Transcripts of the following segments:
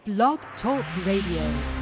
Blog Talk Radio.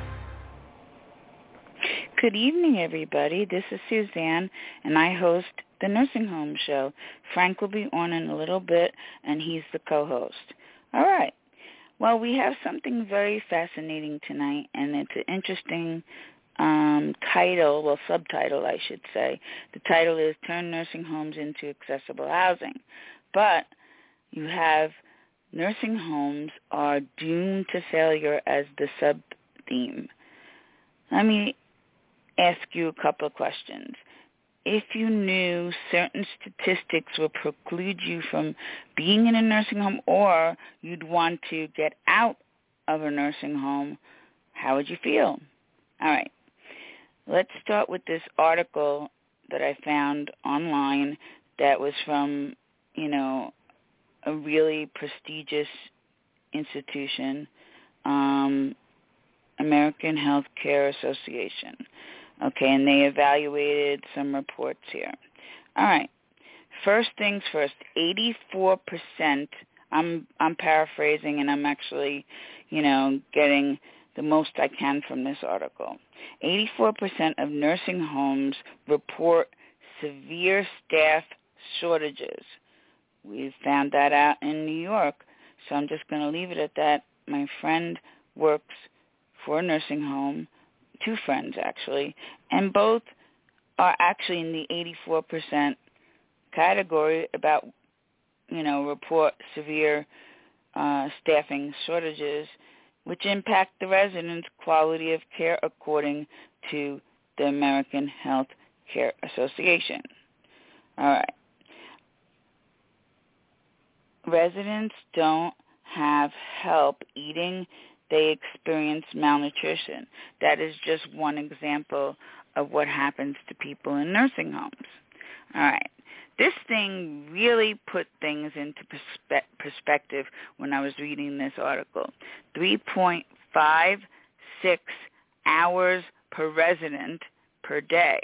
Good evening, everybody. This is Suzanne, and I host the Nursing Home Show. Frank will be on in a little bit, and he's the co-host. All right. Well, we have something very fascinating tonight, and it's an interesting title, well, subtitle, I should say. The title is Turn Nursing Homes into Accessible Housing. But you have nursing homes are doomed to failure as the sub-theme. Let me ask you a couple of questions. If you knew certain statistics would preclude you from being in a nursing home or you'd want to get out of a nursing home, how would you feel? All right. Let's start with this article that I found online that was from, a really prestigious institution, American Health Care Association. Okay, and they evaluated some reports here. All right. First things first, 84%, I'm paraphrasing and I'm actually, getting the most I can from this article. 84% of nursing homes report severe staff shortages. We found that out in New York, so I'm just going to leave it at that. My friend works for a nursing home, two friends actually, and both are actually in the 84% category about, report severe staffing shortages, which impact the residents' quality of care according to the American Health Care Association. All right. Residents don't have help eating. They experience malnutrition. That is just one example of what happens to people in nursing homes. All right. This thing really put things into perspective when I was reading this article. 3.56 hours per resident per day.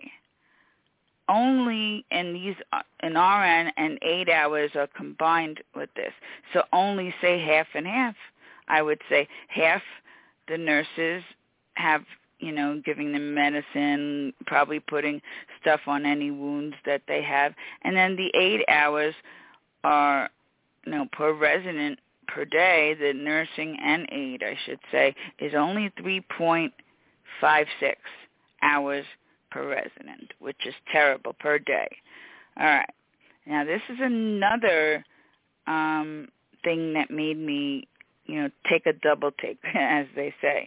Only in RN and 8 hours are combined with this. So only say half and half. I would say half the nurses have, giving them medicine, probably putting stuff on any wounds that they have. And then the 8 hours are, per resident per day, the nursing and aid, I should say, is only 3.56 hours per resident, which is terrible per day. All right. Now, this is another thing that made me, take a double take, as they say.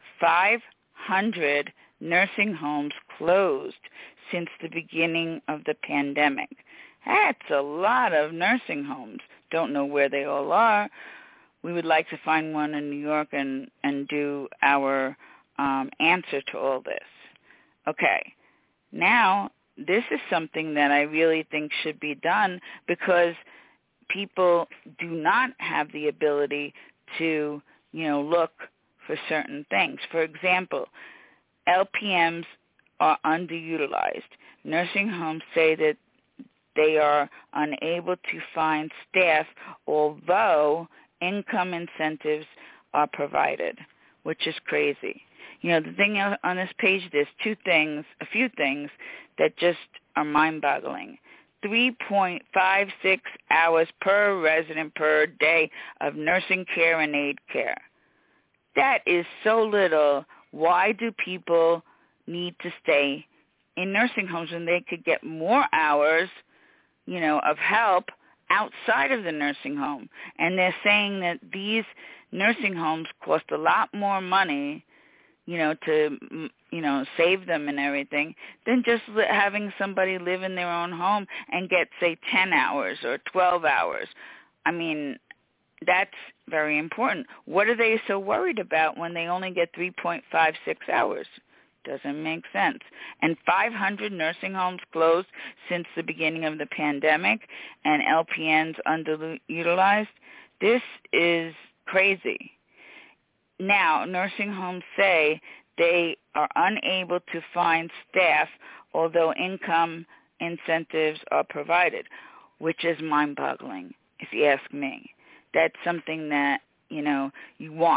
500 nursing homes closed since the beginning of the pandemic. That's a lot of nursing homes. Don't know where they all are. We would like to find one in New York and do our answer to all this. Okay. Now, this is something that I really think should be done because people do not have the ability to, look for certain things. For example, LPNs are underutilized. Nursing homes say that they are unable to find staff, although income incentives are provided, which is crazy. The thing on this page, there's a few things that just are mind-boggling. 3.56 hours per resident per day of nursing care and aid care. That is so little. Why do people need to stay in nursing homes when they could get more hours, of help outside of the nursing home? And they're saying that these nursing homes cost a lot more money, to, save them and everything, than just having somebody live in their own home and get, say, 10 hours or 12 hours. I mean, that's very important. What are they so worried about when they only get 3.56 hours? Doesn't make sense. And 500 nursing homes closed since the beginning of the pandemic and LPNs underutilized. This is crazy. Now, nursing homes say they are unable to find staff, although income incentives are provided, which is mind-boggling, if you ask me. That's something that, you want.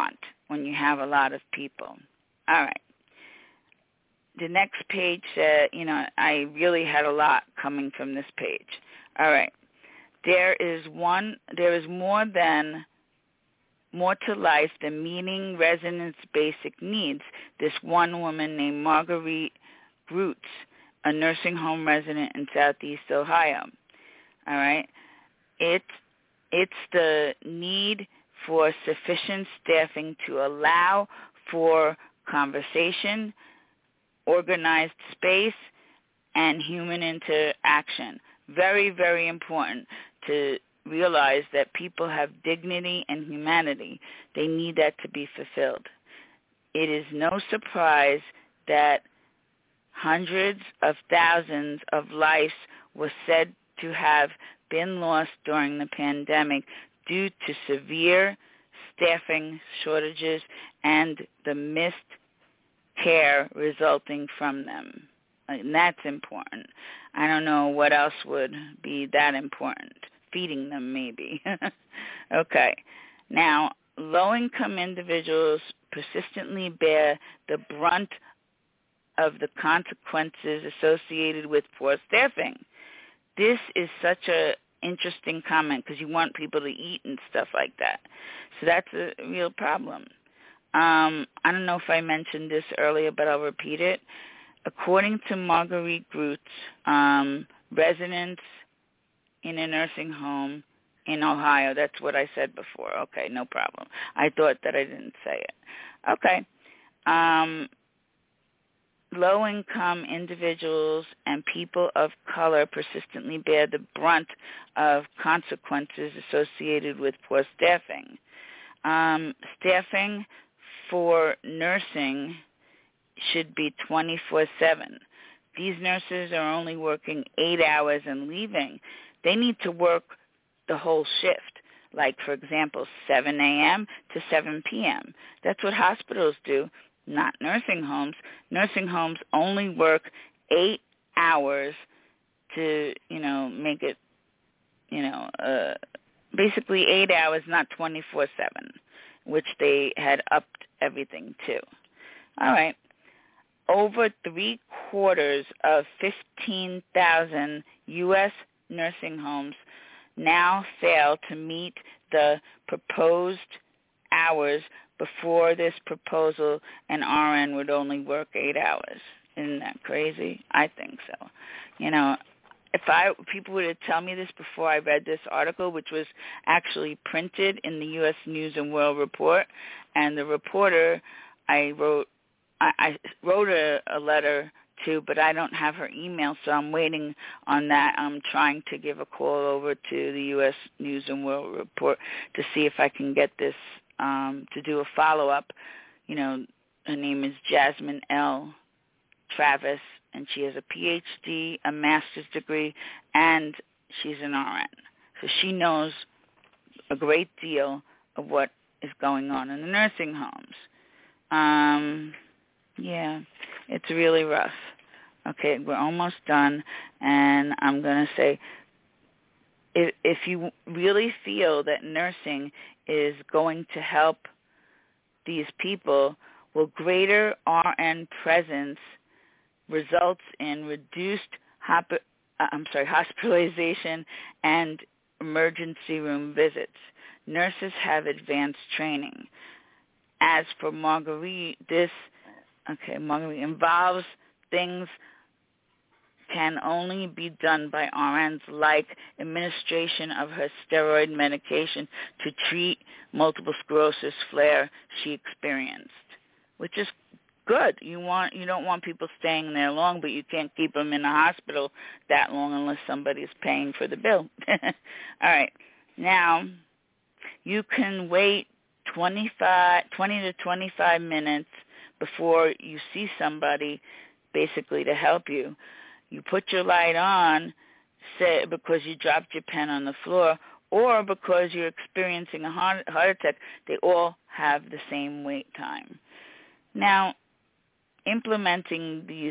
when you have a lot of people. All right. The next page said, I really had a lot coming from this page. All right. There is more to life than meeting residents' basic needs. This one woman named Marguerite Groots, a nursing home resident in Southeast Ohio. All right. It's the need for sufficient staffing to allow for conversation, organized space, and human interaction. Very, very important to realize that people have dignity and humanity. They need that to be fulfilled. It is no surprise that hundreds of thousands of lives were said to have been lost during the pandemic due to severe staffing shortages and the missed care resulting from them. And that's important. I don't know what else would be that important. Feeding them, maybe. Okay. Now, low-income individuals persistently bear the brunt of the consequences associated with poor staffing. This is such a interesting comment because you want people to eat and stuff like that. So that's a real problem. I don't know if I mentioned this earlier, but I'll repeat it. According to Marguerite Groots, residents in a nursing home in Ohio, that's what I said before. Okay, no problem. I thought that I didn't say it. Okay. Low-income individuals and people of color persistently bear the brunt of consequences associated with poor staffing. Staffing for nursing should be 24/7. These nurses are only working 8 hours and leaving. They need to work the whole shift, like, for example, 7 a.m. to 7 p.m. That's what hospitals do, not nursing homes. Nursing homes only work 8 hours to, make it, basically 8 hours, not 24/7, which they had upped everything to. All right. Over 3/4 of 15,000 U.S. nursing homes now fail to meet the proposed hours. Before this proposal, an RN would only work 8 hours. Isn't that crazy? I think so. If people were to tell me this before I read this article, which was actually printed in the U.S. News and World Report, and the reporter I wrote a letter to, but I don't have her email, so I'm waiting on that. I'm trying to give a call over to the U.S. News and World Report to see if I can get this to do a follow-up. Her name is Jasmine L. Travis, and she has a Ph.D., a master's degree, and she's an RN. So she knows a great deal of what is going on in the nursing homes. Yeah, it's really rough. Okay, we're almost done, and I'm going to say, if you really feel that nursing is going to help these people, well, greater RN presence results in reduced hospitalization and emergency room visits. Nurses have advanced training. As for Marguerite, Marguerite involves things can only be done by RNs, like administration of her steroid medication to treat multiple sclerosis flare she experienced, which is good. You don't want people staying there long, but you can't keep them in a hospital that long unless somebody's paying for the bill. All right. Now, you can wait 20 to 25 minutes before you see somebody basically to help you. You put your light on, say because you dropped your pen on the floor, or because you're experiencing a heart attack. They all have the same wait time. Now, implementing these,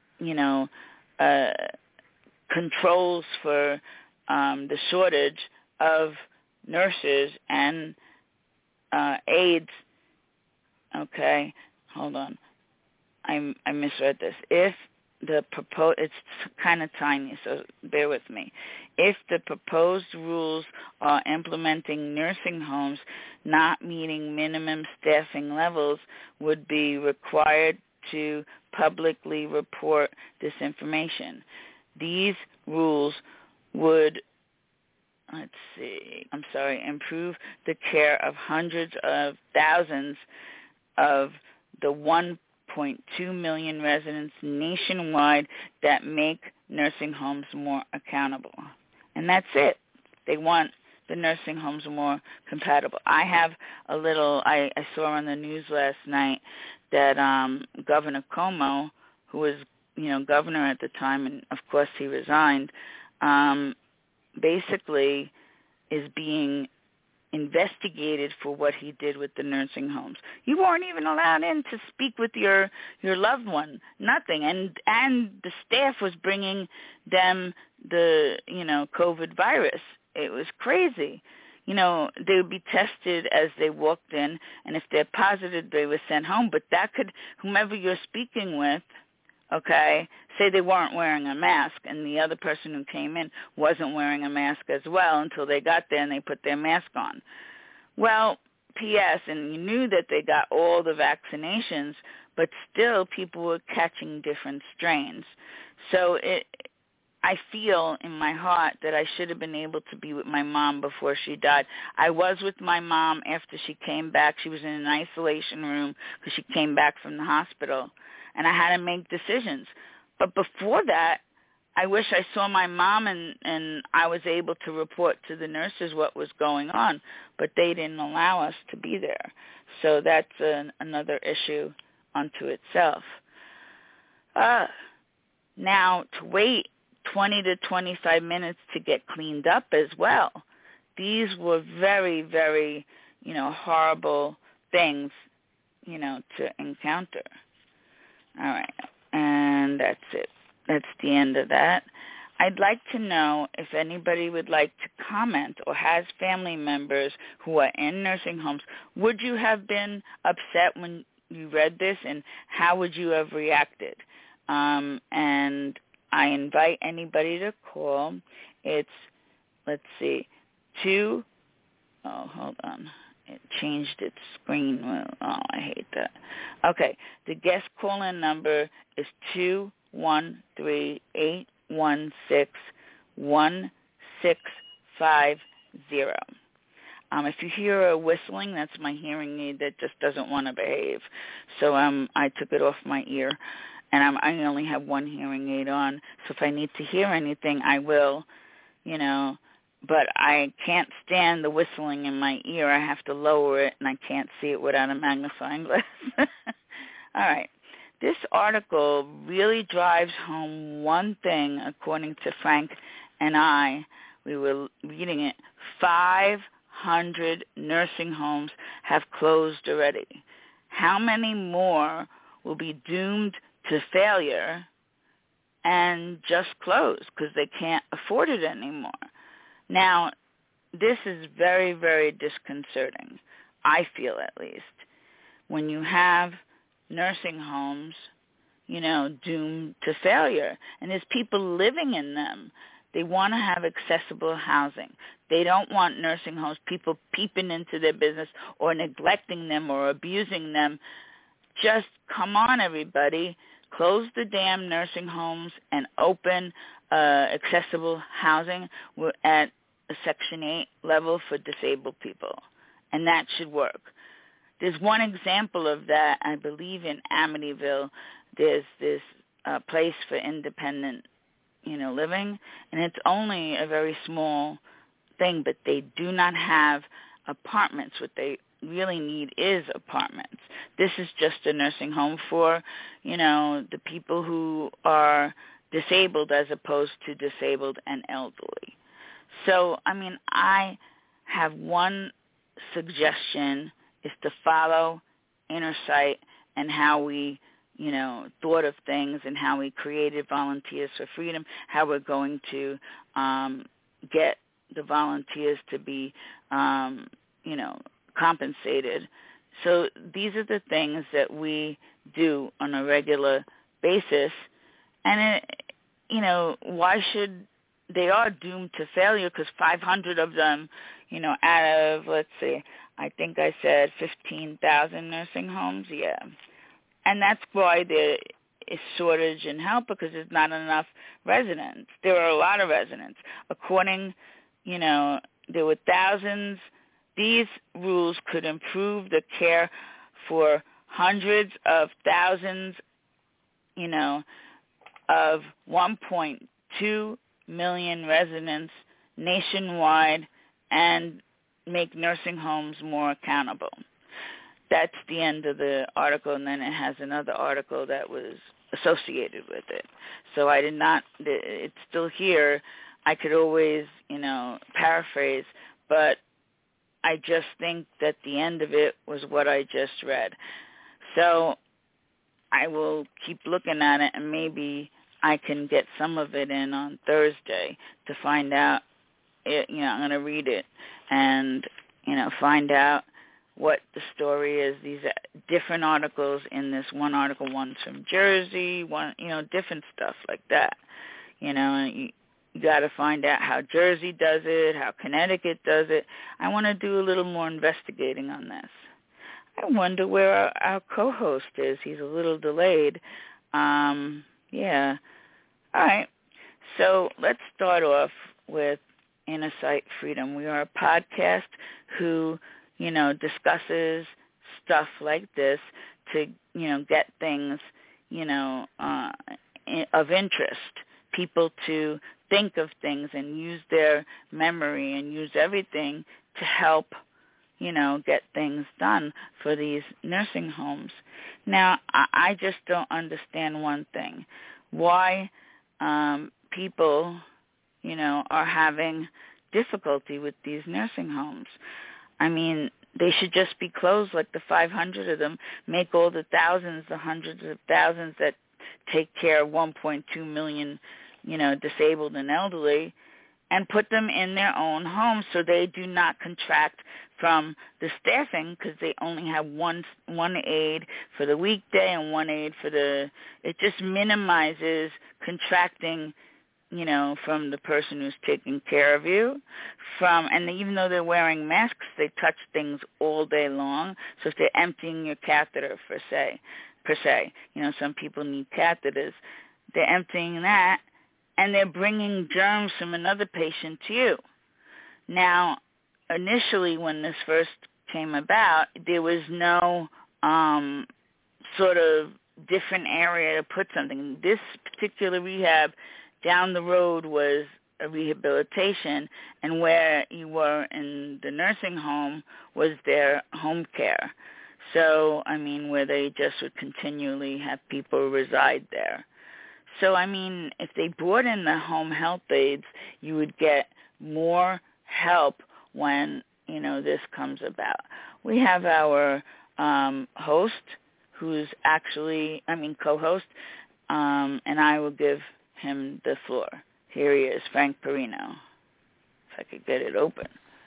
controls for the shortage of nurses and aides Okay, hold on. I misread this. If the it's kind of tiny, so bear with me. If the proposed rules are implementing nursing homes not meeting minimum staffing levels, would be required to publicly report this information. These rules would improve the care of hundreds of thousands of the 1.2 million residents nationwide that make nursing homes more accountable. And that's it. They want the nursing homes more compatible. I have I saw on the news last night that Governor Cuomo, who was, governor at the time, and of course he resigned, basically is being investigated for what he did with the nursing homes. You weren't even allowed in to speak with your loved one, nothing. And the staff was bringing them the, COVID virus. It was crazy. They would be tested as they walked in, and if they're positive, they were sent home. But that could, whomever you're speaking with, okay, say they weren't wearing a mask and the other person who came in wasn't wearing a mask as well until they got there and they put their mask on. Well, P.S., and you knew that they got all the vaccinations, but still people were catching different strains. So I feel in my heart that I should have been able to be with my mom before she died. I was with my mom after she came back. She was in an isolation room because she came back from the hospital. And I had to make decisions. But before that, I wish I saw my mom and I was able to report to the nurses what was going on. But they didn't allow us to be there. So that's another issue unto itself. Now, to wait 20 to 25 minutes to get cleaned up as well. These were very, very, horrible things, to encounter. All right, and that's it. That's the end of that. I'd like to know if anybody would like to comment or has family members who are in nursing homes. Would you have been upset when you read this, and how would you have reacted? And I invite anybody to call. It's, hold on. It changed its screen. Oh, I hate that. Okay, the guest call-in number is 213-816-1650. If you hear a whistling, that's my hearing aid that just doesn't want to behave. So I took it off my ear, and I only have one hearing aid on. So if I need to hear anything, I will, But I can't stand the whistling in my ear. I have to lower it, and I can't see it without a magnifying glass. All right. This article really drives home one thing, according to Frank and I. We were reading it. 500 nursing homes have closed already. How many more will be doomed to failure and just close because they can't afford it anymore? Now, this is very, very disconcerting, I feel at least, when you have nursing homes, doomed to failure. And there's people living in them. They want to have accessible housing. They don't want nursing homes, people peeping into their business or neglecting them or abusing them. Just come on, everybody. Close the damn nursing homes and open accessible housing at a Section 8 level for disabled people, and that should work. There's one example of that, I believe, in Amityville. There's this place for independent, living, and it's only a very small thing, but they do not have apartments. What they really need is apartments. This is just a nursing home for, the people who are disabled as opposed to disabled and elderly. So, I have one suggestion is to follow Inner Sight and how we, thought of things and how we created Volunteers for Freedom, how we're going to get the volunteers to be, compensated So these are the things that we do on a regular basis. And, why should they are doomed to failure because 500 of them, out of, let's see, I think I said 15,000 nursing homes, yeah. And that's why there is shortage in help because there's not enough residents. There are a lot of residents. According, there were thousands. These rules could improve the care for hundreds of thousands, of 1.2 million residents nationwide and make nursing homes more accountable. That's the end of the article, and then it has another article that was associated with it. So I did not, it's still here. I could always, paraphrase, but I just think that the end of it was what I just read. So I will keep looking at it, and maybe I can get some of it in on Thursday to find out. I'm going to read it and, find out what the story is. These are different articles in this one article. One's from Jersey, one, different stuff like that. You got to find out how Jersey does it, how Connecticut does it. I want to do a little more investigating on this. I wonder where our co-host is. He's a little delayed. Yeah. All right. So let's start off with Inner Sight Freedom. We are a podcast who, discusses stuff like this to, get things, of interest, people to think of things and use their memory and use everything to help, get things done for these nursing homes. Now, I just don't understand one thing. Why people, are having difficulty with these nursing homes. I mean, they should just be closed like the 500 of them, make all the thousands, the hundreds of thousands that take care of 1.2 million, disabled and elderly, and put them in their own homes so they do not contract from the staffing because they only have one aide for the weekday and one aide for it just minimizes contracting, from the person who's taking care of you. And even though they're wearing masks, they touch things all day long. So if they're emptying your catheter, per se, some people need catheters, they're emptying that, and they're bringing germs from another patient to you. Now, initially when this first came about, there was no sort of different area to put something. This particular rehab down the road was a rehabilitation, and where you were in the nursing home was their home care. So, where they just would continually have people reside there. So, if they brought in the home health aides, you would get more help when, this comes about. We have our host, who's actually, co-host, and I will give him the floor. Here he is, Frank Perino. If I could get it open.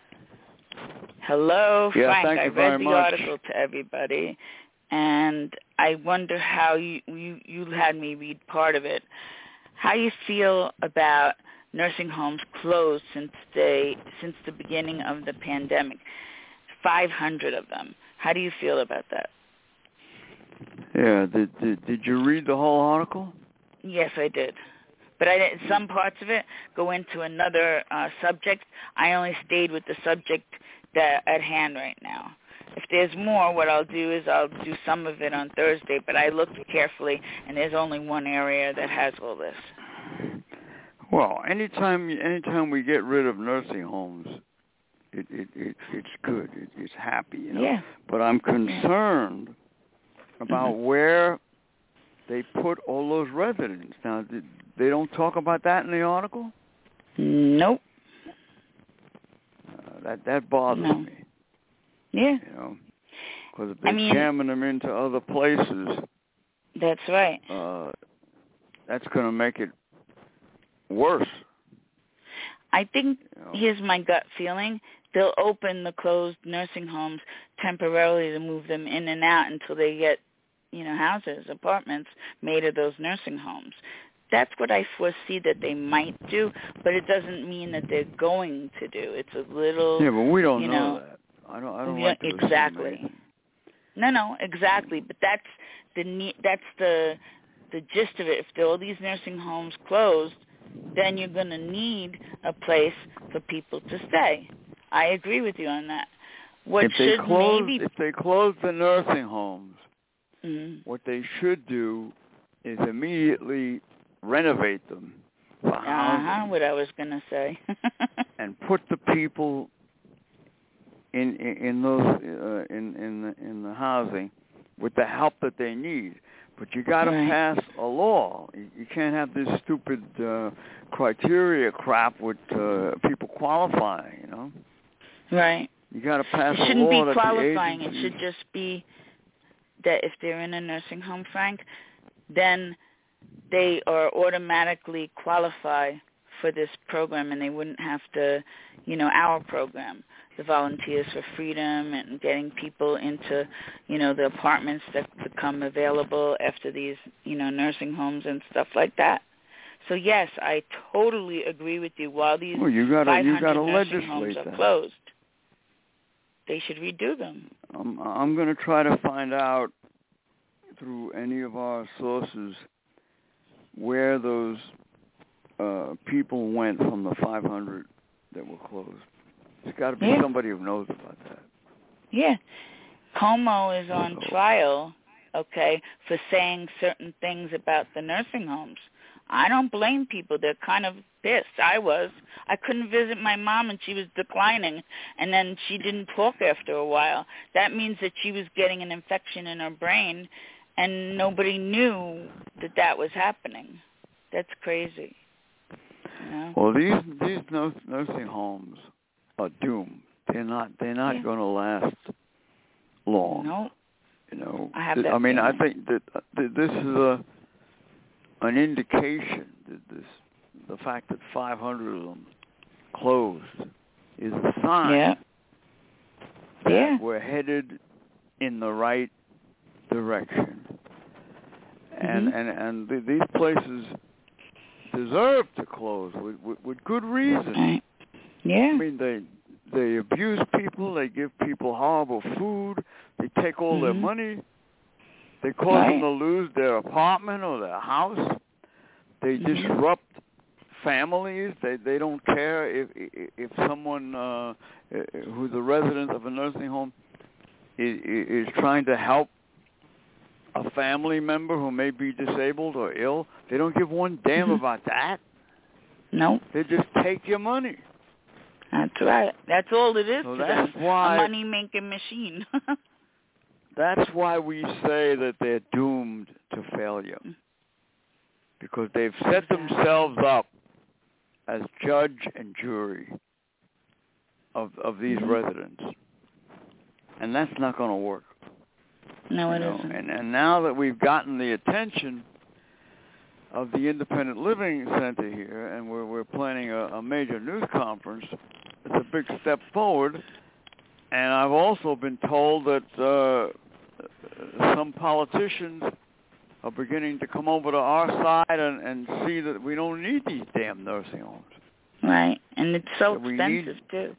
Hello, Frank. I read the article to everybody, and I wonder how you had me read part of it. How you feel about nursing homes closed since the beginning of the pandemic? 500 of them. How do you feel about that? Yeah. Did you read the whole article? Yes, I did. But some parts of it go into another subject. I only stayed with the subject at hand right now. If there's more, what I'll do is I'll do some of it on Thursday, but I looked carefully, and there's only one area that has all this. Well, anytime we get rid of nursing homes, it's good. It's happy, Yeah. But I'm concerned about where they put all those residents. Now, they don't talk about that in the article? Nope. That bothers me. Yeah. Because if they're jamming them into other places, that's right. That's going to make it worse. I think here's my gut feeling. they'll open the closed nursing homes temporarily to move them in and out until they get, houses, apartments made of those nursing homes. That's what I foresee that they might do, but it doesn't mean that they're going to do. It's a little... Yeah, but we don't know that. I don't like to exactly. No, exactly. But that's the gist of it. If all these nursing homes closed, then you're going to need a place for people to stay. I agree with you on that. If they close the nursing homes, what they should do is immediately renovate them for housing. What I was going to say. And put the people in the housing with the help that they need. But you got to pass a law. You can't have this stupid criteria crap with people qualifying, Right. You got to pass a law. It shouldn't be that qualifying. The agency... It should just be that if they're in a nursing home, Frank, then they are automatically qualify for this program, and they wouldn't have to, our program, the Volunteers for Freedom, and getting people into, the apartments that become available after these, nursing homes and stuff like that. So, yes, I totally agree with you. While these 500 nursing homes are closed, they should redo them. I'm going to try to find out through any of our sources where those people went from the 500 that were closed. There's got to be somebody who knows about that. Yeah. Como is on trial, for saying certain things about the nursing homes. I don't blame people. They're kind of pissed. I couldn't visit my mom, and she was declining, and then she didn't talk after a while. That means that she was getting an infection in her brain, and nobody knew that was happening. That's crazy. Well, these nursing homes are doomed. They're not going to last long. No. I have I mean, I think that this is an indication that the fact that 500 of them closed is a sign that we're headed in the right direction. And these places deserve to close with good reason. Right. Yeah. I mean, they abuse people. They give people horrible food. They take all their money. They cause them to lose their apartment or their house. They disrupt families. They don't care if someone who's a resident of a nursing home is trying to help a family member who may be disabled or ill. They don't give one damn about that. No. They just take your money. That's right. That's all it is. So to that's them. why, a money-making machine. That's why we say that they're doomed to failure. Because they've set themselves up as judge and jury of these residents. And that's not going to work. No, it isn't. And now that we've gotten the attention of the Independent Living Center here, and we're planning a major news conference, it's a big step forward. And I've also been told that some politicians are beginning to come over to our side and see that we don't need these damn nursing homes. Right, and it's so expensive too.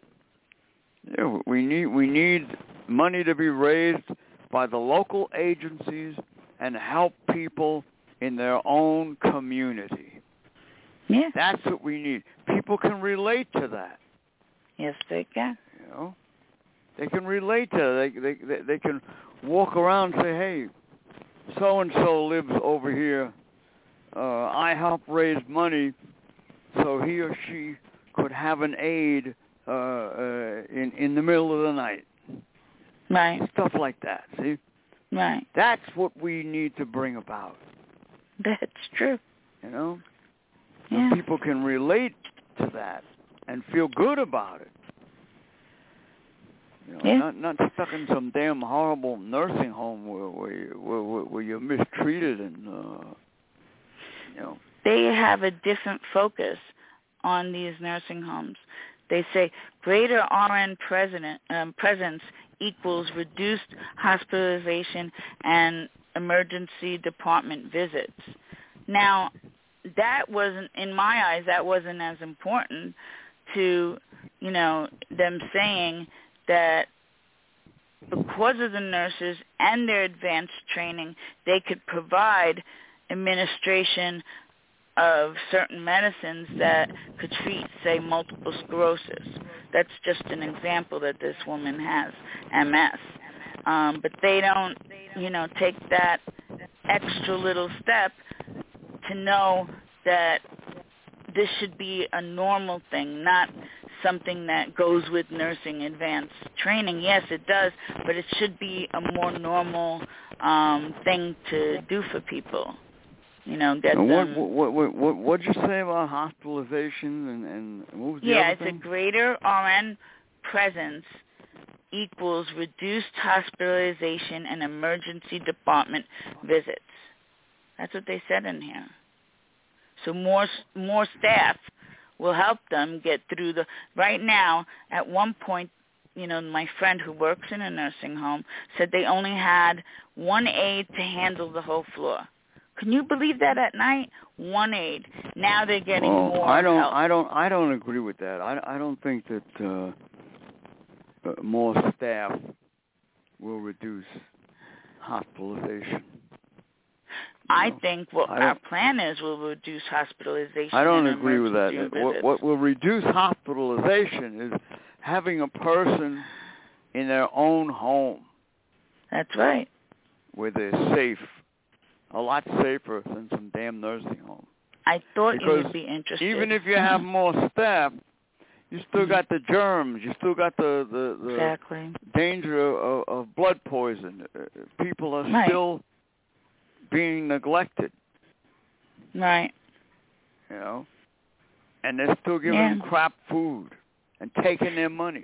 Yeah, we need money to be raised by the local agencies and help people in their own community. Yeah. That's what we need. People can relate to that. Yes, they can. They can relate to that. They can walk around and say, hey, so-and-so lives over here. I help raise money so he or she could have an aid in the middle of the night. Right. Stuff like that, see? Right. That's what we need to bring about. That's true. So people can relate to that and feel good about it. Not stuck in some damn horrible nursing home where you're mistreated and They have a different focus on these nursing homes. They say greater RN presence equals reduced hospitalization and emergency department visits. Now, that wasn't, in my eyes, that wasn't as important to, them saying that because of the nurses and their advanced training, they could provide administration of certain medicines that could treat, say, multiple sclerosis. That's just an example that this woman has MS. But they don't, take that extra little step to know that this should be a normal thing, not something that goes with nursing advanced training. Yes, it does, but it should be a more normal thing to do for people. Get them. What'd you say about hospitalization and what was the other thing? It's a greater RN presence equals reduced hospitalization and emergency department visits. That's what they said in here. So more staff will help them get through the. Right now, at one point, my friend who works in a nursing home said they only had one aide to handle the whole floor. Can you believe that at night? One aide. Now they're getting more help. I don't agree with that. I don't think that more staff will reduce hospitalization. I think what our plan is will reduce hospitalization. I don't agree with that. What will reduce hospitalization is having a person in their own home. That's right. Where they're safe. A lot safer than some damn nursing home. I thought you would be interested. Even if you have more staff, you still got the germs. You still got the exactly. danger of blood poison. People are still being neglected. Right. And they're still giving them crap food and taking their money.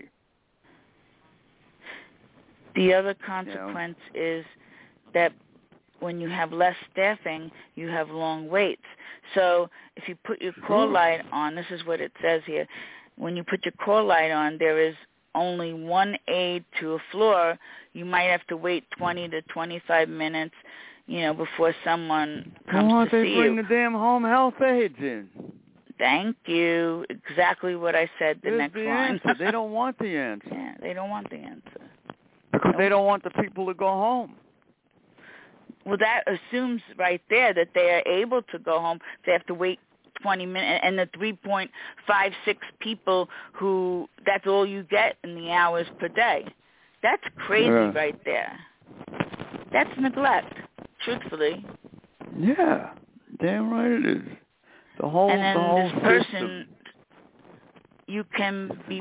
The other consequence is that when you have less staffing, you have long waits. So if you put your call light on, this is what it says here. When you put your call light on, there is only one aide to a floor. You might have to wait 20 to 25 minutes, before someone comes to see you. Why don't they bring the damn home health aides in? Thank you. Exactly what I said. The next line. Answer. They don't want the answer. Yeah, they don't want the answer. Because they don't want the people to go home. Well, that assumes right there that they are able to go home. They have to wait 20 minutes, and the 3.56 people who, that's all you get in the hours per day. That's crazy right there. That's neglect, truthfully. Yeah, damn right it is. The whole and then the whole this person, you can be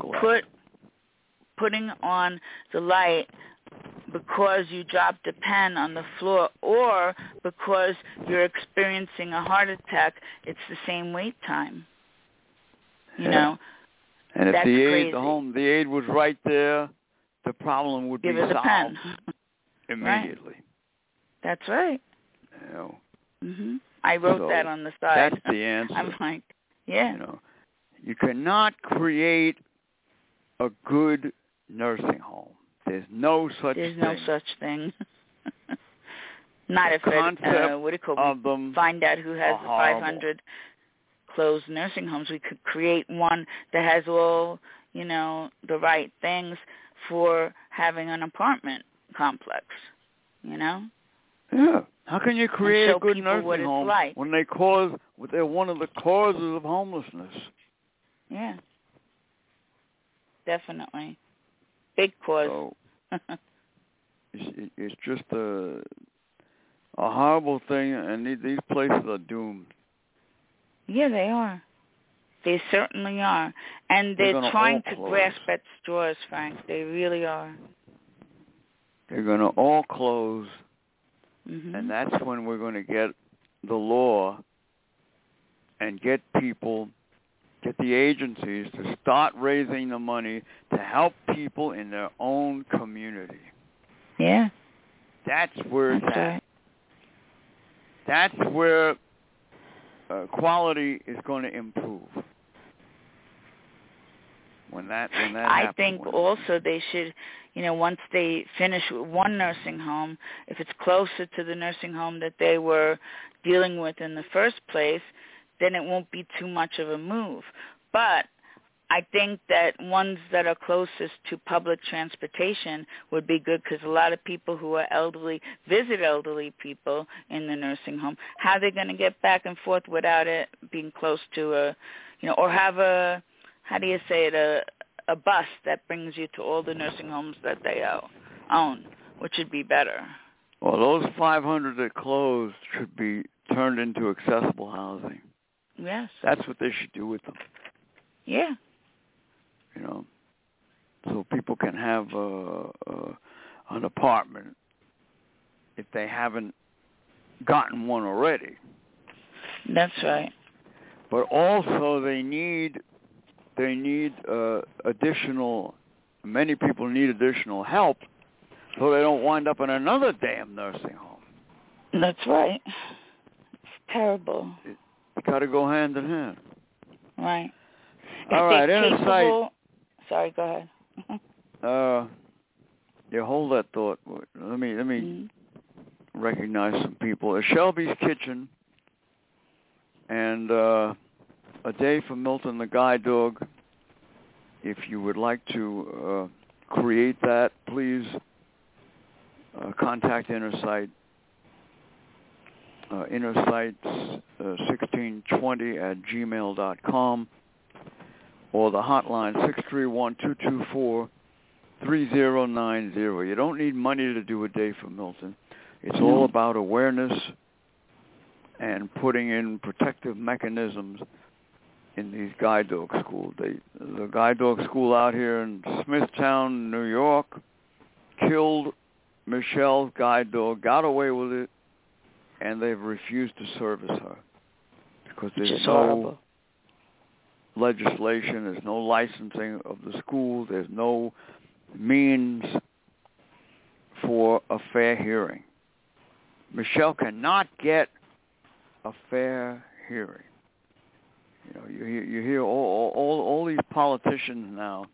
putting on the light because you dropped a pen on the floor or because you're experiencing a heart attack. It's the same wait time. You know, and if that's the crazy. aide, the aide was right there, the problem would Give be her the solved pen. immediately. Right. That's right. You know. Mhm. I wrote that on the side. That's the answer. I'm like, yeah. You know, you cannot create a good nursing home. There's no such thing. There's no such thing. Not the if we find out who has the 500 closed nursing homes. We could create one that has all, the right things for having an apartment complex, Yeah. How can you create a good nursing home when they're one of the causes of homelessness? Yeah. Definitely. Big cause. So, it's just a horrible thing, and these places are doomed. Yeah, they are. They certainly are. And they're trying to grasp at straws, Frank. They really are. They're going to all close, and that's when we're going to get the law and get the agencies to start raising the money to help people in their own community. Yeah. That's where it's at. Right. That's where quality is going to improve. When that I think also they should, once they finish with one nursing home, if it's closer to the nursing home that they were dealing with in the first place, then it won't be too much of a move. But I think that ones that are closest to public transportation would be good, because a lot of people who are elderly visit elderly people in the nursing home. How are they going to get back and forth without it being close to or have a, how do you say it, a bus that brings you to all the nursing homes that they own, which would be better. Well, those 500 that closed should be turned into accessible housing. Yes. That's what they should do with them. Yeah. So people can have an apartment if they haven't gotten one already. That's right. But also they need additional, many people need additional help so they don't wind up in another damn nursing home. That's right. It's terrible. It's got to go hand in hand. Right. All right, Inner Sorry, go ahead. Yeah, hold that thought. Let me recognize some people. Shelby's Kitchen and A Day for Milton the Guide Dog. If you would like to create that, please contact Innersight. Innersight1620@gmail.com, or the hotline 631-224-3090. You don't need money to do A Day for Milton. It's all about awareness and putting in protective mechanisms in these guide dog schools. The guide dog school out here in Smithtown, New York, killed Michelle's guide dog, got away with it, and they've refused to service her because there's no legislation, there's no licensing of the school, there's no means for a fair hearing. Michelle cannot get a fair hearing. You hear all these politicians now,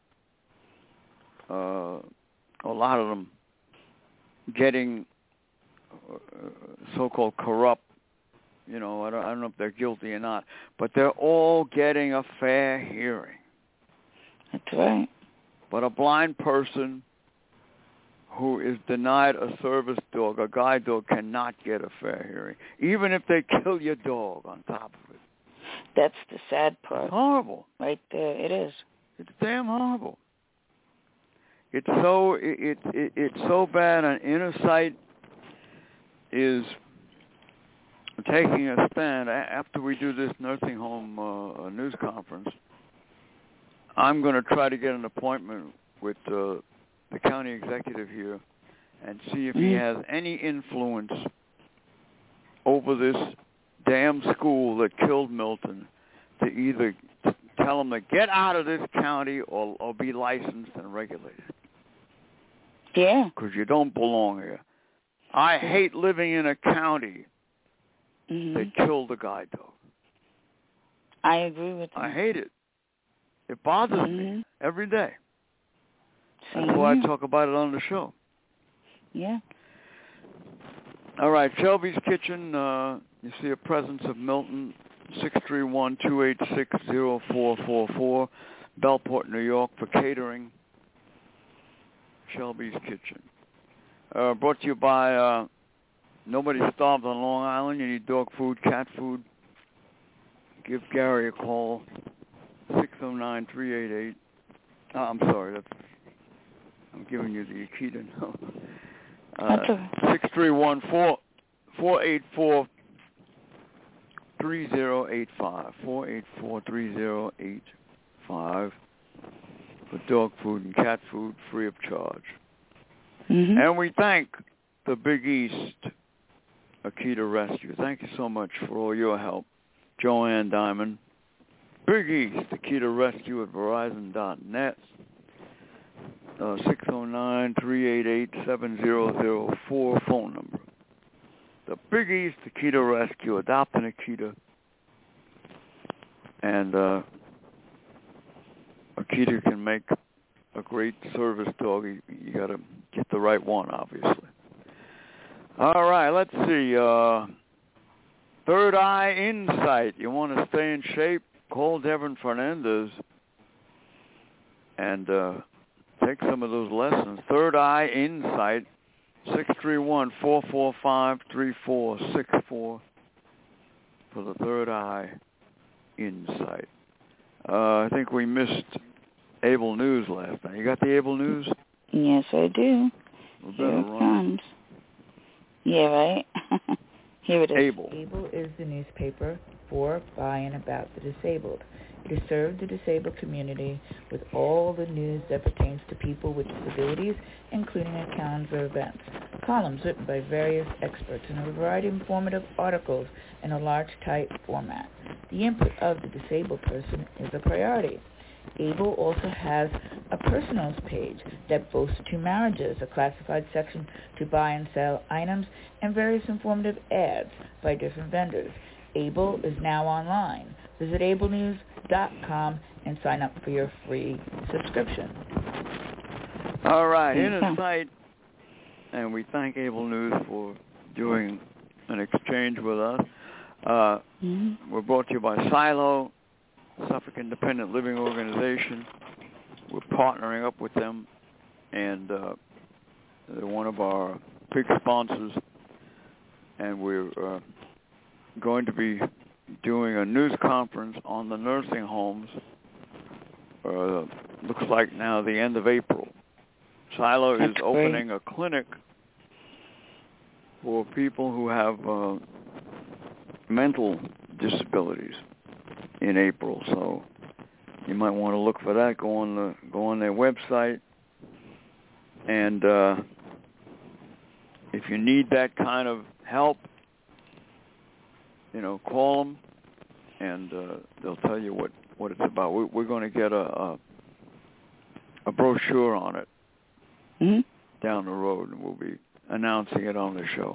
a lot of them getting so-called corrupt. I don't know if they're guilty or not, but they're all getting a fair hearing. That's right. But a blind person who is denied a service dog, a guide dog, cannot get a fair hearing, even if they kill your dog on top of it. That's the sad part. It's horrible. Right there, it is. It's damn horrible. It's so bad. And Innersight is taking a stand. After we do this nursing home news conference, I'm going to try to get an appointment with the county executive here and see if he has any influence over this damn school that killed Milton, to either tell them to get out of this county or be licensed and regulated. Yeah. Because you don't belong here. I hate living in a county that killed a guide dog. I agree with you. I hate it. It bothers me every day. That's why I talk about it on the show. Yeah. All right, Shelby's Kitchen. You see a presence of Milton, 631-286-0444, Bellport, New York, for catering. Shelby's Kitchen. Brought to you by Nobody Starved on Long Island. You need dog food, cat food. Give Gary a call, 609-388. I'm sorry, I'm giving you the Akita now. 631-484-3085. 484-3085 for dog food and cat food, free of charge. And we thank the Big East Akita Rescue. Thank you so much for all your help, Joanne Diamond. Big East Akita Rescue at Verizon.net. 609-388-7004 phone number. The Big East Akita Rescue. Adopt an Akita. And Akita can make a great service dog. You got to get the right one, obviously. All right, let's see. Third Eye Insight. You want to stay in shape? Call Devin Fernandez and take some of those lessons. Third Eye Insight, 631-445-3464 for the Third Eye Insight. I think we missed Able News last night. You got the Able News? Yes, I do. Here it comes. Yeah, right? Here it is. Able. Able is the newspaper for, by, and about the disabled. It has served the disabled community with all the news that pertains to people with disabilities, including a calendar of events, columns written by various experts, and a variety of informative articles in a large type format. The input of the disabled person is a priority. Able also has a personals page that boasts 2 marriages, a classified section to buy and sell items, and various informative ads by different vendors. Able is now online. Visit ablenews.com and sign up for your free subscription. All right, Inner Sight, and we thank Able News for doing an exchange with us. We're brought to you by Silo, Suffolk Independent Living Organization. We're partnering up with them, and they're one of our big sponsors, and we're going to be doing a news conference on the nursing homes, looks like now the end of April. Silo is opening a clinic for people who have mental disabilities in April, so you might want to look for that. Go on their website, and if you need that kind of help, call them, and they'll tell you what it's about. We're going to get a brochure on it down the road, and we'll be announcing it on the show.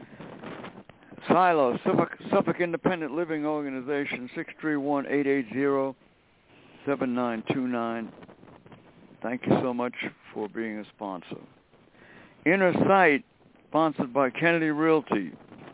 Silo, Suffolk Independent Living Organization, 631-880-7929. Thank you so much for being a sponsor. Inner Sight, sponsored by Kennedy Realty,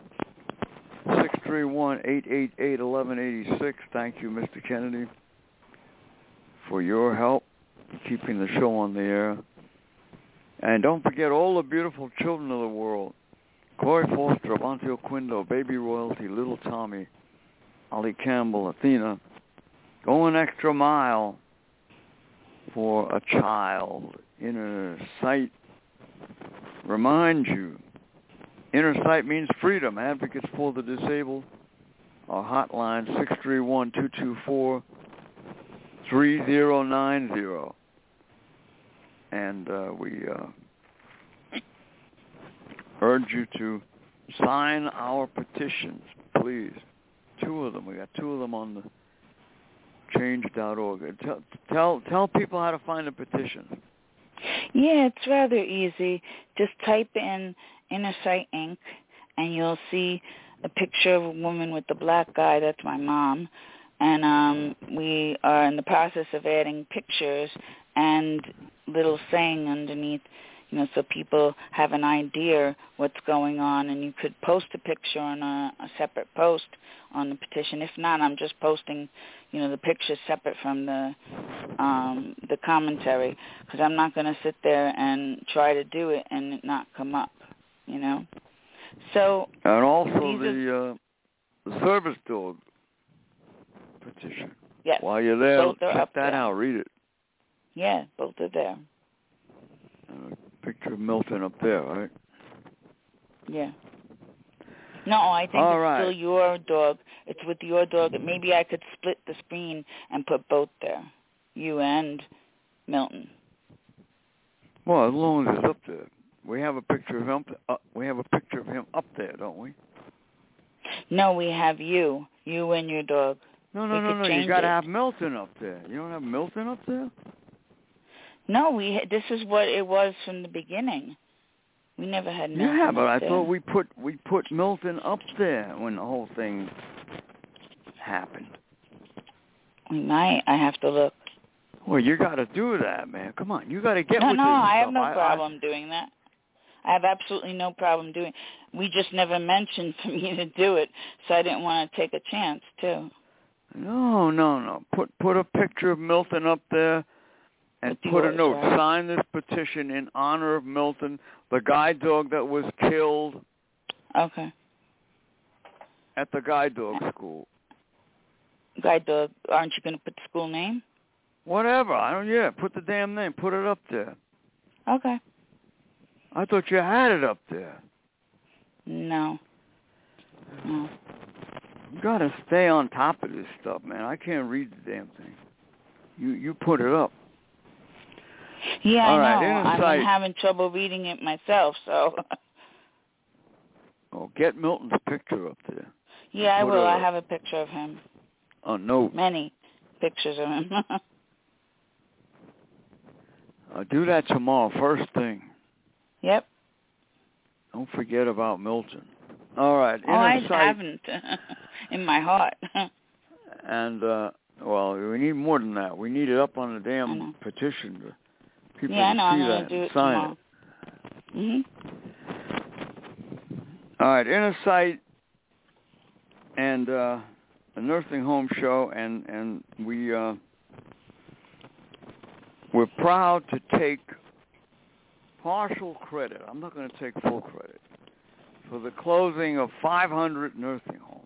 631-888-1186. Thank you, Mr. Kennedy, for your help in keeping the show on the air. And don't forget all the beautiful children of the world. Corey Foster, Avante Oquindo, Baby Royalty, Little Tommy, Ollie Campbell, Athena, go an extra mile for a child. Inner Sight reminds you, Inner Sight means freedom. Advocates for the disabled. Our hotline, 631-224-3090. And we urge you to sign our petitions, please. 2 of them. We got 2 of them on the change.org. Tell people how to find the petition. Yeah, it's rather easy. Just type in Inner Sight Inc., and you'll see a picture of a woman with the black guy. That's my mom. And we are in the process of adding pictures and little saying underneath, so people have an idea what's going on, and you could post a picture on a separate post on the petition. If not, I'm just posting, the picture separate from the commentary, because I'm not going to sit there and try to do it and it not come up, So, and also the service dog petition. Yes. While you're there, check that there. out. Read it. Yeah, both are there. Picture of Milton up there, right? Yeah. No, I think still your dog. It's with your dog. Maybe I could split the screen and put both there, you and Milton. Well, as long as it's up there. We have a picture of him. We have a picture of him up there, don't we? No, we have you and your dog. No. You got to have Milton up there. You don't have Milton up there? No, this is what it was from the beginning. We never had Milton. Yeah, but I there. thought we put Milton up there when the whole thing happened. We might. I have to look. Well, you got to do that, man. Come on, you got to get with this No, I have stuff. no problem doing that. I have absolutely no problem doing it. We just never mentioned for me to do it, so I didn't want to take a chance, too. No. Put a picture of Milton up there and put a note. Right? Sign this petition in honor of Milton, the guide dog that was killed. Okay. At the guide dog school. Guide dog. Aren't you going to put the school name? Whatever. Put the damn name. Put it up there. Okay. I thought you had it up there. No. You got to stay on top of this stuff, man. I can't read the damn thing. You put it up. Yeah, all I know. Right, I'm having trouble reading it myself, so. Oh, get Milton's picture up there. Yeah, I will. I have a picture of him. A note. Many pictures of him. Do that tomorrow, first thing. Yep. Don't forget about Milton. All right. I haven't in my heart. And, well, we need more than that. We need it up on the damn petition to people to see that and sign it. Mm-hmm. All right, Inner Sight and the nursing home show, and we're proud to take partial credit. I'm not going to take full credit for the closing of 500 nursing homes.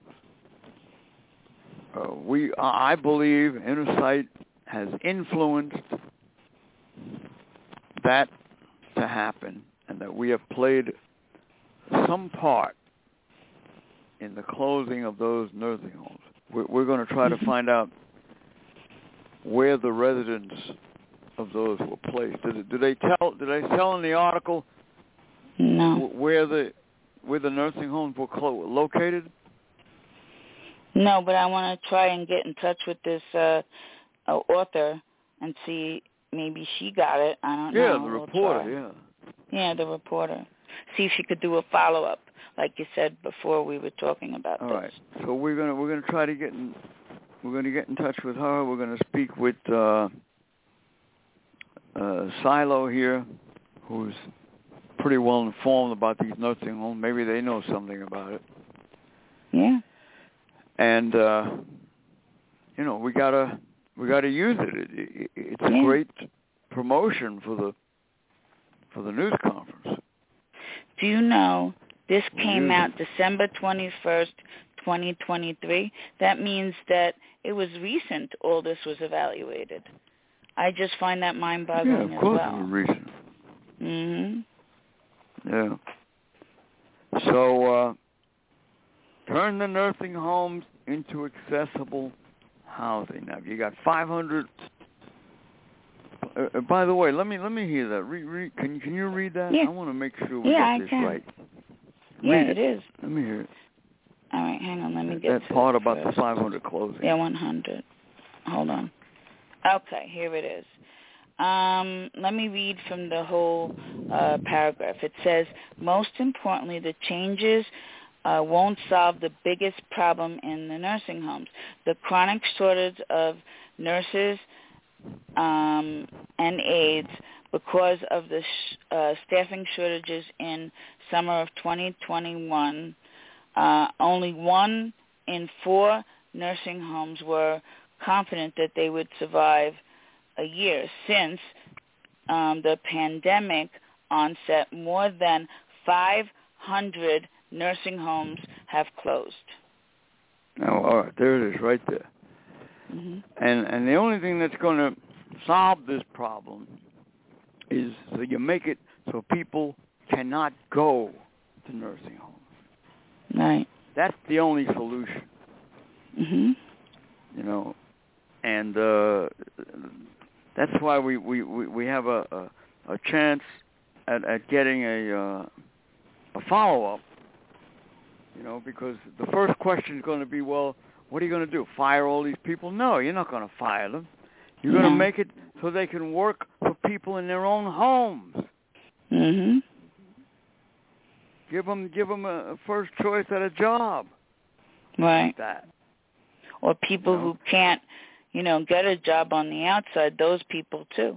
I believe Inner Sight has influenced that to happen, and that we have played some part in the closing of those nursing homes. We're going to try to find out where the residents of those were placed. Did they tell in the article? No. Where the nursing homes were located? No, but I want to try and get in touch with this author and see, maybe she got it. I don't know. Yeah, the reporter, Yeah, the reporter. See if she could do a follow-up, like you said before we were talking about this. All right. So we're gonna try to get in. We're gonna get in touch with her. We're gonna speak with Silo here, who's pretty well informed about these nursing homes. Maybe they know something about it. Yeah. And we gotta use it. It's a great promotion for the news conference. Do you know this came out December 21st, 2023? That means that it was recent all this was evaluated. I just find that mind-boggling as well. Yeah, of course it was recent. Mm-hmm. Yeah. So turn the nursing homes into accessible housing. Now, you got 500. By the way, let me hear that. Can you read that? Yeah. I want to make sure we get this right. Yeah, it is. Let me hear it. All right, hang on. Let me get that part about first. the 500 closing. Yeah, 100. Hold on. Okay, here it is. Let me read from the whole paragraph. It says, most importantly, the changes won't solve the biggest problem in the nursing homes, the chronic shortage of nurses and aides because of the staffing shortages in summer of 2021. Only 1 in 4 nursing homes were confident that they would survive a year. Since the pandemic onset, more than 500 nursing homes have closed. Oh, all right, there it is, right there. Mm-hmm. And the only thing that's going to solve this problem is so you make it so people cannot go to nursing homes. Right. That's the only solution. Mhm. And that's why we have a chance at getting a follow-up. Because the first question is going to be, well, what are you going to do? Fire all these people? No, you're not going to fire them. You're going to make it so they can work for people in their own homes. Mhm. Give them a first choice at a job. Right. Like that. Or people who can't, get a job on the outside, those people too.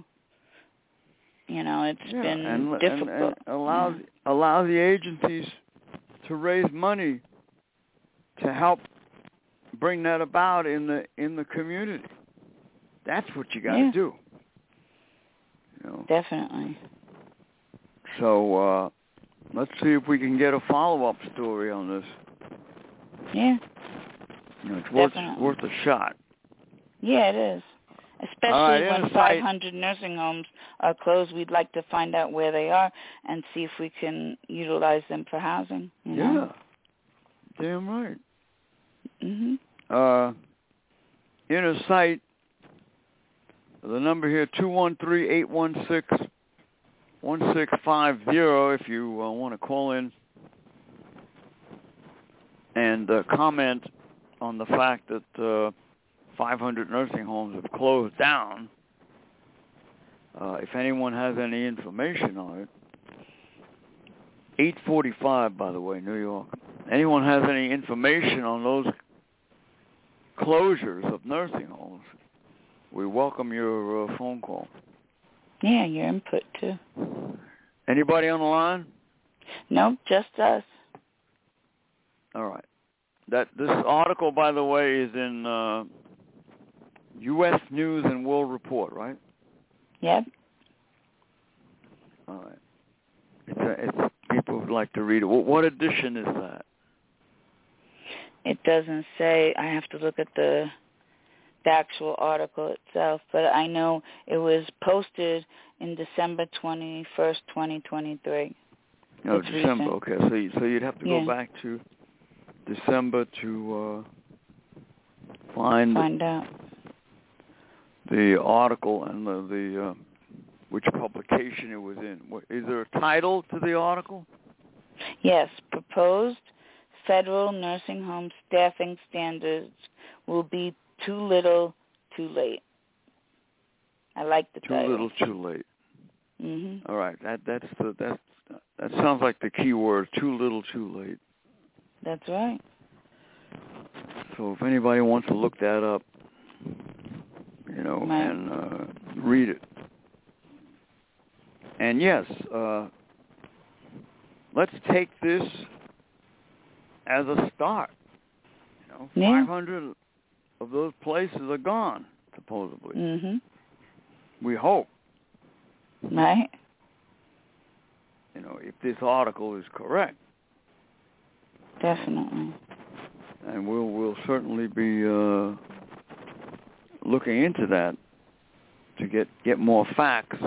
It's been difficult. And allow the agencies to raise money to help bring that about in the community. That's what you got to do. Definitely. So let's see if we can get a follow-up story on this. Yeah. It's worth a shot. Yeah, it is. Especially when 500 nursing homes are closed, we'd like to find out where they are and see if we can utilize them for housing. Yeah, damn right. Mhm. Inner Sight, the number here 213-816-1650 if you want to call in and comment on the fact that 500 nursing homes have closed down. If anyone has any information on it, 8:45, by the way, New York. Anyone has any information on those closures of nursing homes, we welcome your phone call. Yeah, your input too. Anybody on the line? No, just us. All right. This article, by the way, is in U.S. News and World Report, right? Yep. All right. It's people would like to read it. What edition is that? It doesn't say. I have to look at the actual article itself, but I know it was posted in December 21st, 2023. Oh, it's December. Recent. Okay, so you'd have to go back to December to find out the article and the which publication it was in. Is there a title to the article? Yes, proposed federal nursing home staffing standards will be too little, too late. I like the title. Too little, too late. Mhm. All right, that sounds like the key word. Too little, too late. That's right. So if anybody wants to look that up, and read it. And yes, let's take this as a start. 500 of those places are gone, supposedly. Mhm. We hope. Right. If this article is correct. Definitely. And we'll certainly be looking into that to get more facts.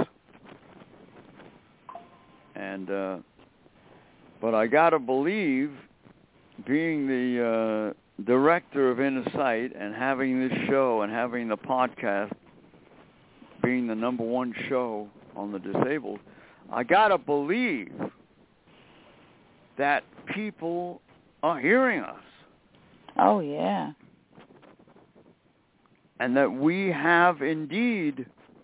And but I gotta believe, being the director of Inner Sight and having this show and having the podcast being the number one show on the disabled, I gotta believe that people are hearing us. Oh, yeah. And that we have indeed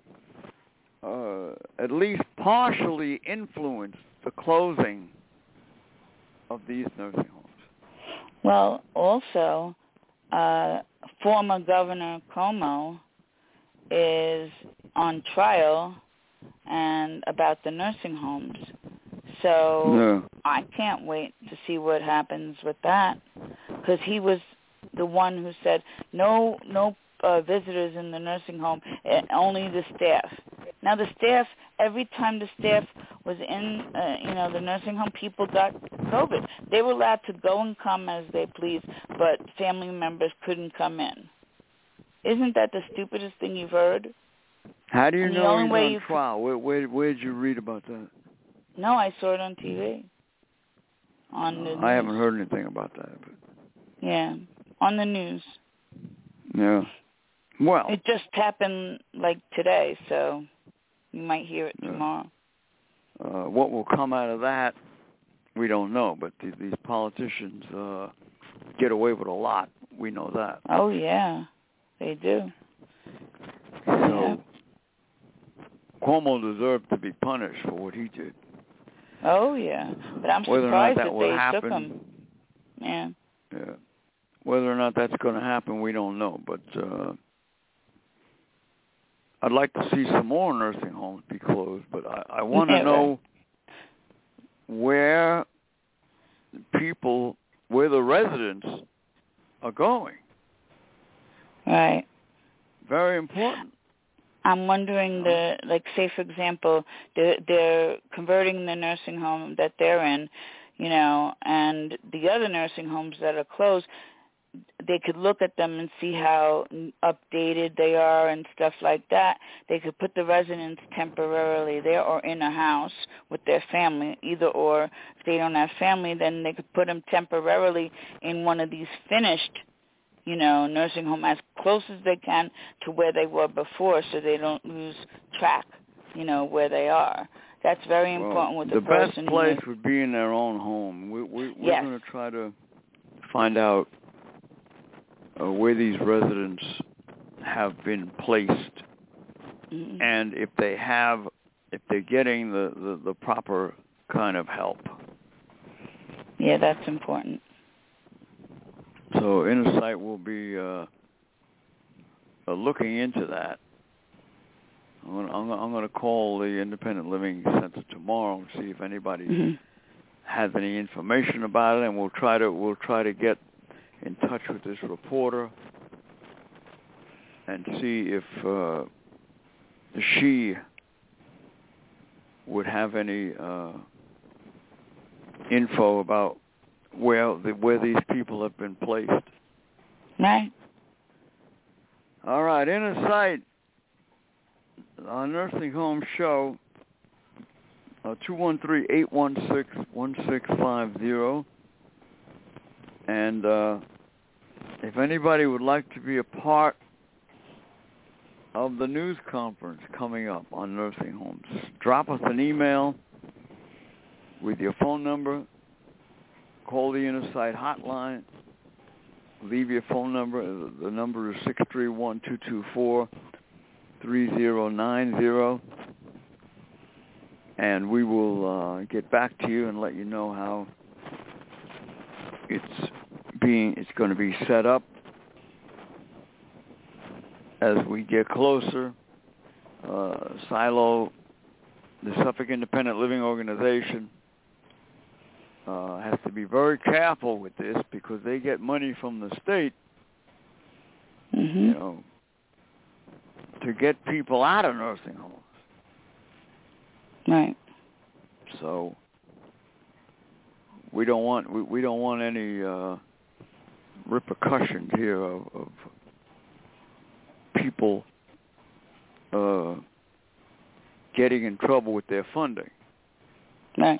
at least partially influenced the closing of these nursing homes. Well, also, former Governor Cuomo is on trial and about the nursing homes. So I can't wait to see what happens with that, because he was the one who said no visitors in the nursing home, only the staff. Now the staff, every time the staff was in the nursing home, people got COVID. They were allowed to go and come as they pleased, but family members couldn't come in. Isn't that the stupidest thing you've heard? How do you know he's on trial? Where did you read about that? No, I saw it on TV. On the news. I haven't heard anything about that. But. Yeah, on the news. Yeah. Well, it just happened like today, so you might hear it tomorrow. What will come out of that, we don't know. But these politicians get away with a lot. We know that. Oh yeah, they do. So Cuomo deserved to be punished for what he did. Oh yeah, but I'm surprised that they took him. Yeah. Yeah. Whether or not that's going to happen, we don't know. But I'd like to see some more nursing homes be closed, but I want to know where the residents are going. Right. Very important. I'm wondering, say, for example, they're converting the nursing home that they're in, and the other nursing homes that are closed, they could look at them and see how updated they are and stuff like that. They could put the residents temporarily there or in a house with their family, either or. If they don't have family, then they could put them temporarily in one of these finished nursing home as close as they can to where they were before, so they don't lose track, where they are. That's very important with the person. The best place would be in their own home. We're going to try to find out where these residents have been placed, and if they're getting the proper kind of help. Yeah, that's important. So Inner Sight will be looking into that. I'm going to call the Independent Living Center tomorrow and see if anybody has any information about it, and we'll try to get in touch with this reporter and see if she would have any info about where these people have been placed. Right. All right, Inner Sight, our nursing home show, 213-816-1650. And if anybody would like to be a part of the news conference coming up on nursing homes, drop us an email with your phone number. Call the Inner Sight hotline. Leave your phone number. The number is 631-224-3090. And we will get back to you and let you know how it's going to be set up as we get closer. Silo, the Suffolk Independent Living Organization, has to be very careful with this because they get money from the state, to get people out of nursing homes. Right. So we don't want any repercussions here of people getting in trouble with their funding. Right.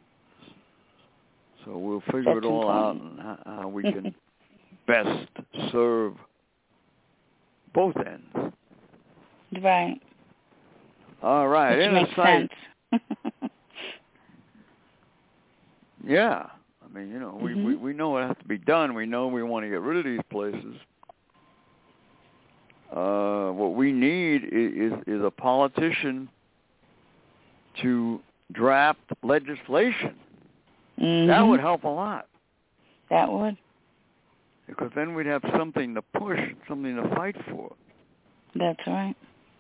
So we'll figure it all out and how we can best serve both ends. Right. All right. Which makes sense. Yeah. I mean, we know it has to be done. We know we want to get rid of these places. What we need is a politician to draft legislation. That would help a lot. That would. Because then we'd have something to push, something to fight for. That's right.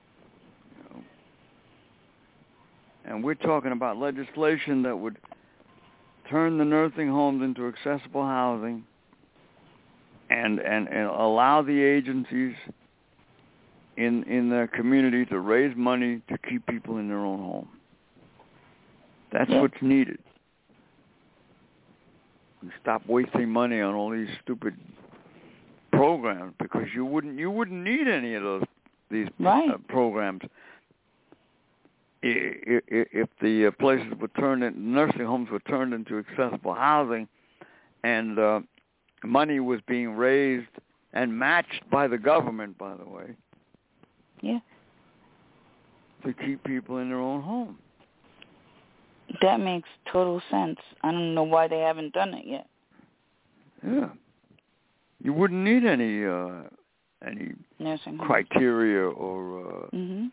And we're talking about legislation that would turn the nursing homes into accessible housing and allow the agencies in their community to raise money to keep people in their own home. That's what's needed. And stop wasting money on all these stupid programs because you wouldn't need any of these programs if the places were nursing homes were turned into accessible housing, and money was being raised and matched by the government, by the way. Yeah. To keep people in their own home. That makes total sense. I don't know why they haven't done it yet. Yeah. You wouldn't need any nursing criteria or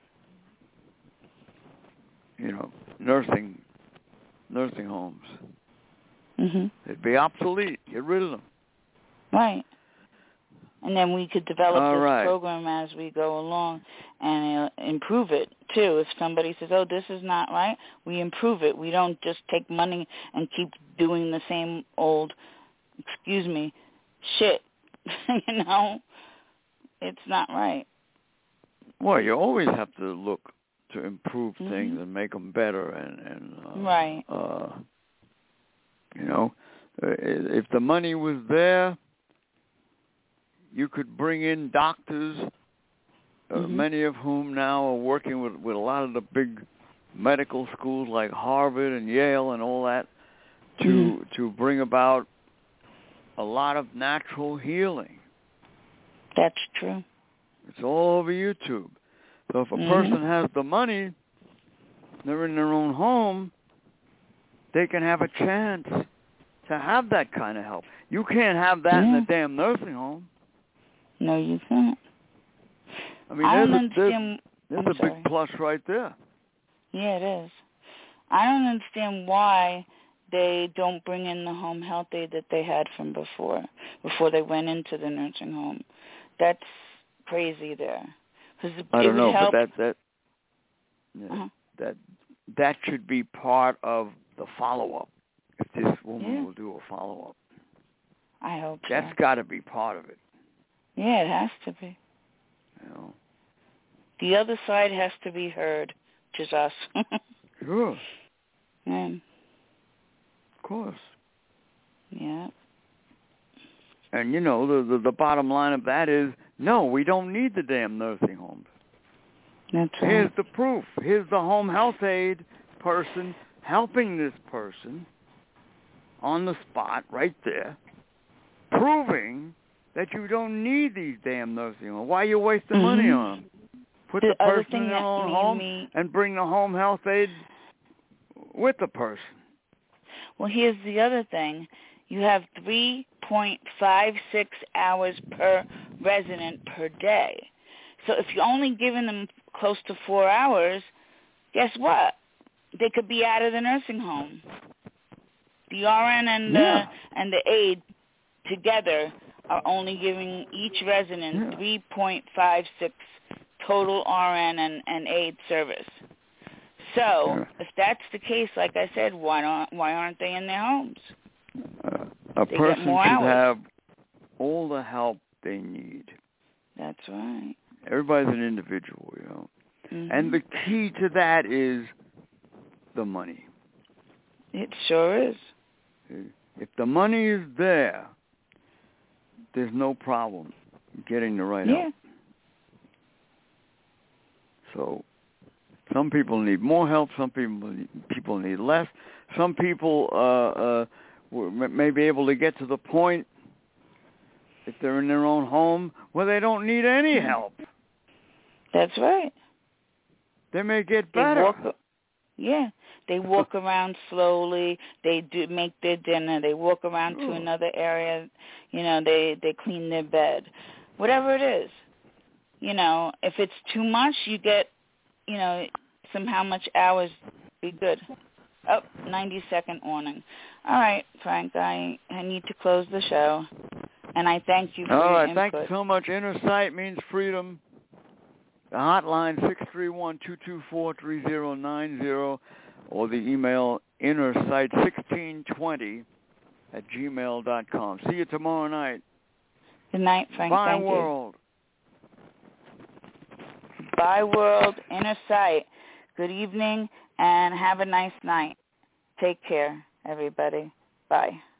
nursing homes. It'd be obsolete. Get rid of them. Right. And then we could develop this right. program as we go along and improve it, too. If somebody says, oh, this is not right, we improve it. We don't just take money and keep doing the same old, shit. You know? It's not right. Well, you always have to look to improve things and make them better. Right. You know, if the money was there, you could bring in doctors, many of whom now are working with a lot of the big medical schools like Harvard and Yale and all that to bring about a lot of natural healing. That's true. It's all over YouTube. So if a person has the money, they're in their own home, they can have a chance to have that kind of help. You can't have that in a damn nursing home. No, you can't. I mean, there's a big plus right there. Yeah, it is. I don't understand why they don't bring in the home health aid that they had from before they went into the nursing home. That's crazy there. I don't know, but that should be part of the follow-up. If this woman will do a follow-up, I hope so. That's got to be part of it. Yeah, it has to be. You know. The other side has to be heard, which is us. Sure. Yeah. Of course. Yeah. And, you know, the bottom line of that is, no, we don't need the damn nursing homes. That's right. Here's the proof. Here's the home health aid person helping this person on the spot right there, proving that you don't need these damn nursing homes. Why are you wasting money on them? Put the person in their own home and bring the home health aid with the person. Well, here's the other thing. You have 3.56 hours per resident per day. So if you're only giving them close to 4 hours, guess what? They could be out of the nursing home. The RN and the aide together are only giving each resident 3.56 total RN and aide service. So if that's the case, like I said, why aren't they in their homes? A person should have all the help they need. That's right. Everybody's an individual, you know. And the key to that is the money. It sure is. If the money is there, there's no problem getting the right help. So some people need more help. Some people need less. Some people may be able to get to the point, if they're in their own home, where they don't need any help. That's right. They may get better. They walk around slowly. They do make their dinner. They walk around to another area. You know, they clean their bed. Whatever it is. You know, if it's too much, you get, you know, how much hours be good. 90-second warning. All right, Frank, I need to close the show. And I thank you for your input. Thank you so much. Inner Sight means freedom. The hotline, 631-224-3090, or the email innersight1620@gmail.com. See you tomorrow night. Good night, Frank. Bye, thank world. You. Bye, world. Inner Sight. Good evening, and have a nice night. Take care, everybody. Bye.